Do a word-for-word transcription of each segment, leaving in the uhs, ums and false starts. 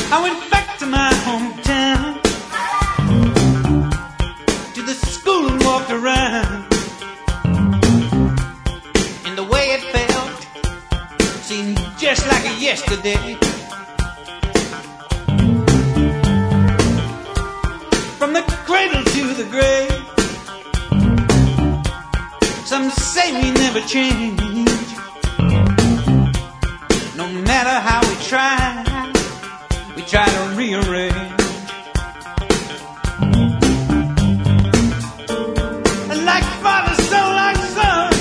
I went back to my hometown, to the school and walked around. And the way it felt seemed just like a yesterday. From the cradle to the grave, some say we never change. No matter how we try, we try to rearrange. Like father, so like son,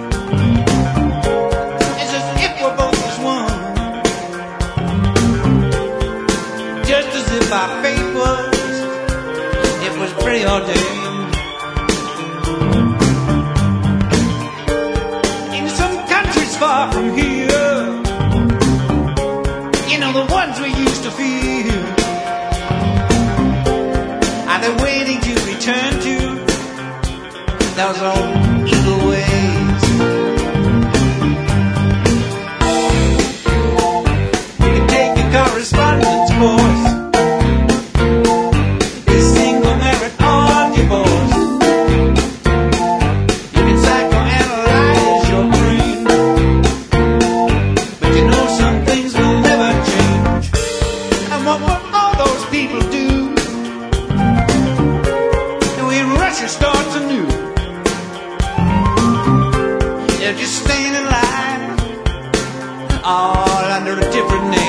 it's as if we're both as one. Just as if our fate was, it was preordained. In some countries far from here, you know, the ones we used to feel, are they waiting to return to those old evil ways? You can take your correspondence course, be single, married, or divorced. You can psychoanalyze your brain, but you know some things will never change. And what will all those people do? And we in Russia starts anew. They're just staying alive, all under a different name.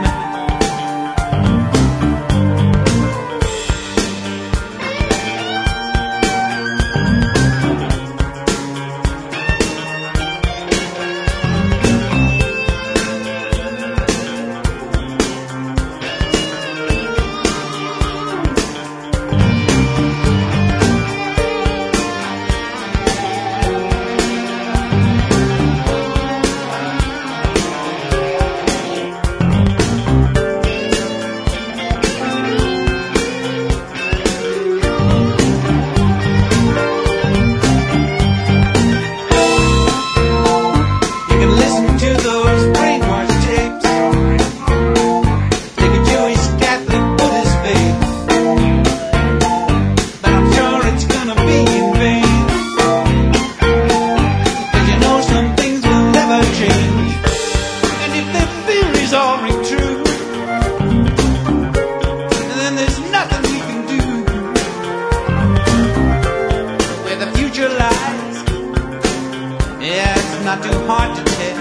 Not too hard to tell,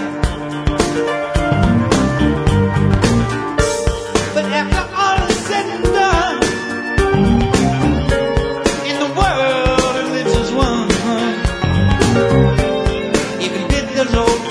but after all is said and done, in the world it lives as one. You can bid those old